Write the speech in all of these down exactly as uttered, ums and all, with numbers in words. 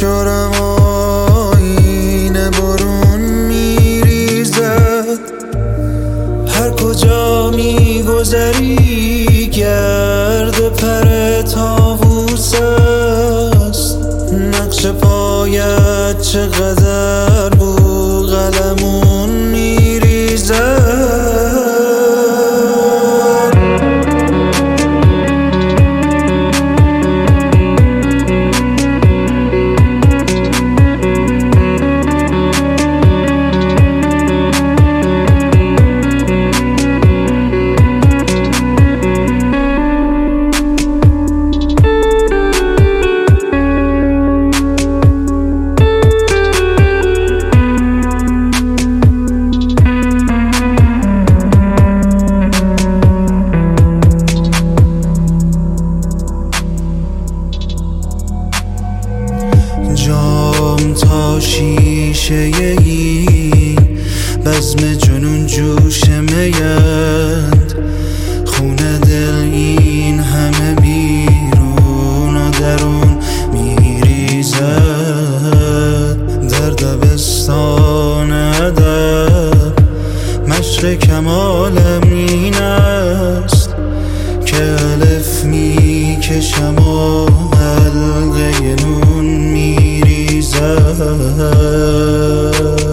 افشارم آینه برون میریزد. هر کجا میگذری گرد پر طاووس است. نقش پایت چقدر بوقلمون میریزد. جام تا شیشه این بزم جنون جوش میند. خونه دل این همه بیرون و درون میریزد. در دبستان ادب مشق کمالم این است که الف میکشم و حلقه نون میریزد.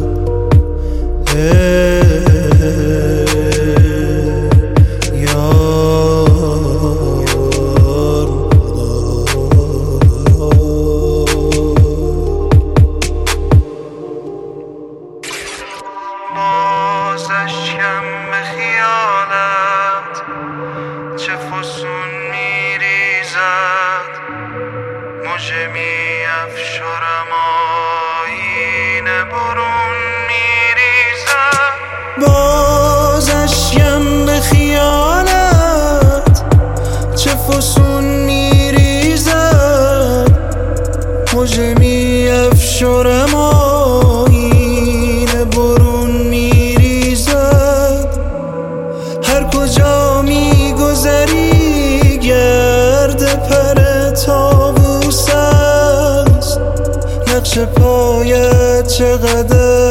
بازشم به خیالت چه فسون میریزد. مژه میافشارم آینه برون میریزد. بازشم به خیالت چه فسون میریزد. مژه میافشارم آینه برون میریزد. هر کجا میگذری گرد پر طاووس است. نقش پایت چقدر